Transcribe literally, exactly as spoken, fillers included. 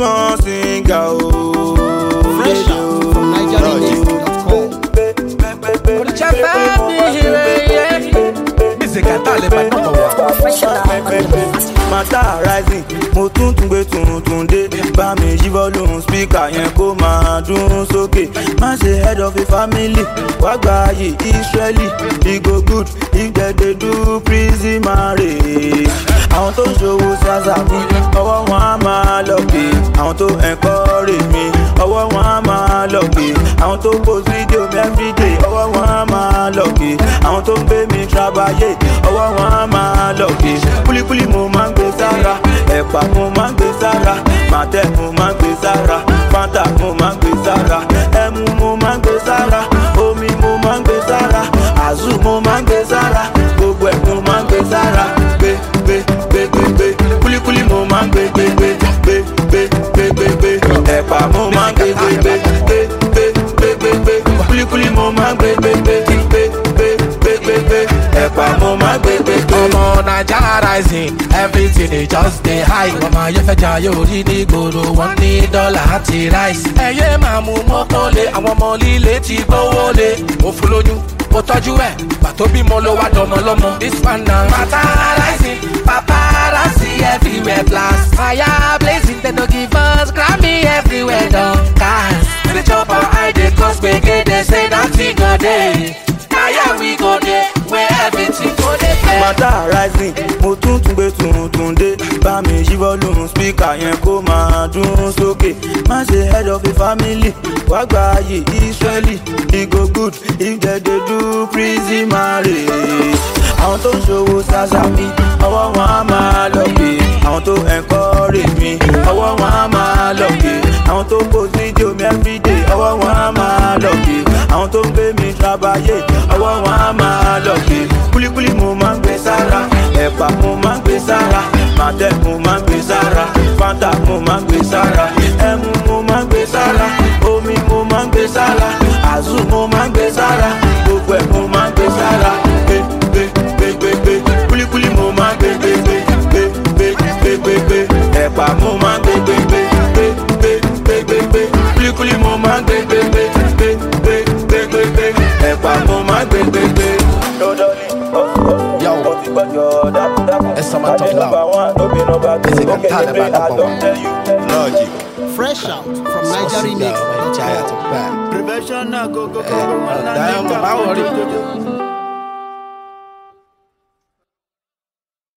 small singer, oh. Fresh out from Niger Remix dot com. Music and talent, number one. Matter rising, mo tún tún gbé tuntun dé. Bá mi yí volume speaker yẹn kó máa dún sókè. Má ṣe head of a family, wá gba ayé Israeli. E go good if dem dey do prison marriage. Àwọn tó ń ṣòwò ṣàṣà mi, ọwọ́ wọn á máa lọ́kè. Àwọn tó encourage mi, ọwọ́ wọn á máa lọ́kè. Àwọn tó post video mi everyday, ọwọ́ wọn á máa lọ́kè. Àwọn tó ń gbé mi trabayé, ọwọ́ wọn á máa lọ́kè. Kúlíkúlí mo máa ń gbé sára, ẹ̀pà mo máa ń gbé sára, màtẹ́ mo máa ń gbé sára, fanta mo máa ń gbé sára, ẹmu mo máa ń gbé sára, omi mo máa ń gbé sára, àzù mo máa ń gbé sára, gbogbo ẹ̀ mo máa ń gbé sára. Gbé gbé gbé gbé gbé, kúlíkúlí mo máa ń gbé gbé gbé gbé gbé gbé gbé gbé, ẹ̀pà mo máa ń gbé gbé gbé gbé gbé gbé gbé gbé, kúlíkúlí mo máa ń gbé gbé gbé gbé gbé gbé gbé gbé, ẹ̀pà mo máa ń gbé gbé gbé. Ọmọ Naija rising, everything dey just dey high. Ọmọ ayé fẹ́ jayé orí ní gbòòrò, wọ́n ní dọ́là àti rice. Ẹyẹ máa mú mọ́tò lé, àwọn ọmọ líle ti gbówó lé. Mo fún lóyún, mo tọ́jú ẹ̀, pàtó bímọ ló wá dọmọ lọ́mọ. This one na matter rising, paparazzi everywhere blast. Fire blazing, they no give us Grammy everywhere don cast. We dey chop our eye, dey cause gbege, they say nothing go dey. Na here we go dey, where everything go dey fair. Matter rising, mo tún tún gbé tuntun dé. Bá mi yí volume speaker yẹn kó máa dún sókè. Má ṣe head of a family, wá gba ayé Israeli. E go good if dem dey do prison marriage. Àwọn tó ń ṣòwò ṣàṣà mi, ọwọ́ wọn á máa lọ́kè. Àwọn tó encourage mi, ọwọ́ wọn á máa lọ́kè. Àwọn tó post video mi everyday, ọwọ́ wọn á máa lọ́kè. Àwọn tó ń gbé mi trabayé, ọwọ́ wọn á máa lọ́kè. Kúlíkúlí mo máa ń gbé sára, ẹ̀pà mo máa ń gbé sára, màtẹ́ mo máa ń gbé sára, fanta mo máa ń gbé sára, ẹmu mo máa ń gbé sára, omi mo máa ń gbé sára, àzù mo máa ń gbé sára, gbogbo ẹ̀ mo máa ń gbé sára. Gbé gbé gbé gbé gbé, kúlíkúlí mo máa ń gbé gbé gbé gbé gbé gbé gbé gbé, ẹ̀pà mo máa ń gbé gbé gbé gbé gbé gbé gbé gbé, kúlíkúlí mo máa ń gbé gbé gbé gbé gbé gbé gbé gbé, ẹ̀pà mo máa ń gbé gbé gbé. Yo, it's some talk loud. Music and talent, number one. Logic. Fresh out from Niger Remix dot com. Prevention, go, go, go, go. Damn,